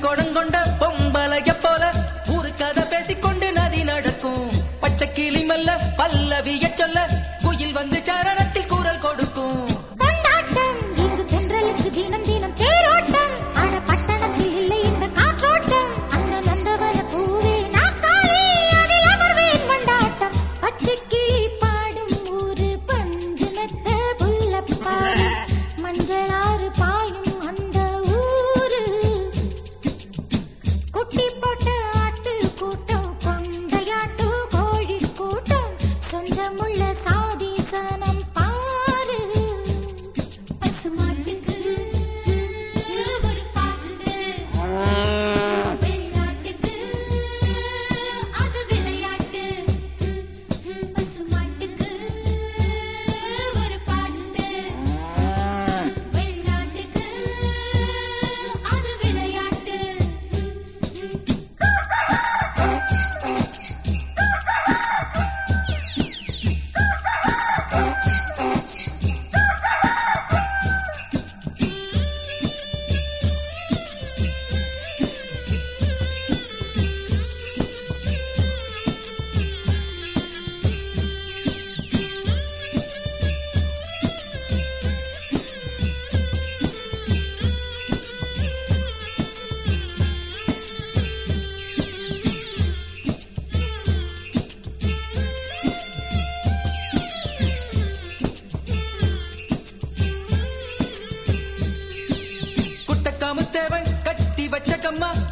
கொடங்கொண்ட பொம்பளைய போல ஊரு கதை பேசிக்கொண்டு நதி நடக்கும். பச்சை கிளி மெல்ல பல்லவிய சொல்ல குயில் வந்து சரணத்தில் குரல் கொடுக்கும். கொண்டாட்டம் இங்கு தென்றலுக்கு தினம் தினம் தேரோட்டம். ஆட பட்டணத்தில் இல்லை இந்த காற்றோட்டம். அந்த நந்தவன பூவே நாக்காளி அதில் அமர்வேன் கொண்டாட்டம். பச்சை கிளி பாடும் ஊரு பஞ்சு மெத்த புல்லப்பாடு. மஞ்சளாறு பாயும் அந்த ஊரு. குட்டி போட்ட ஆட்டு கூட்டம் கொண்டையாட்டு கோழி கூட்டம். சொந்தமுள்ள சாதி சனம் பாரு. பசுமாட்டுக்கு ஒரு பாட்டு. வெள்ளாட்டுக்கு அது விளையாட்டு. பசுமாட்டுக்கு ஒரு பாட்டு. வெள்ளாட்டுக்கு அது விளையாட்டு. குட்டக்காம தேவன் கட்டி வச்ச கம்மா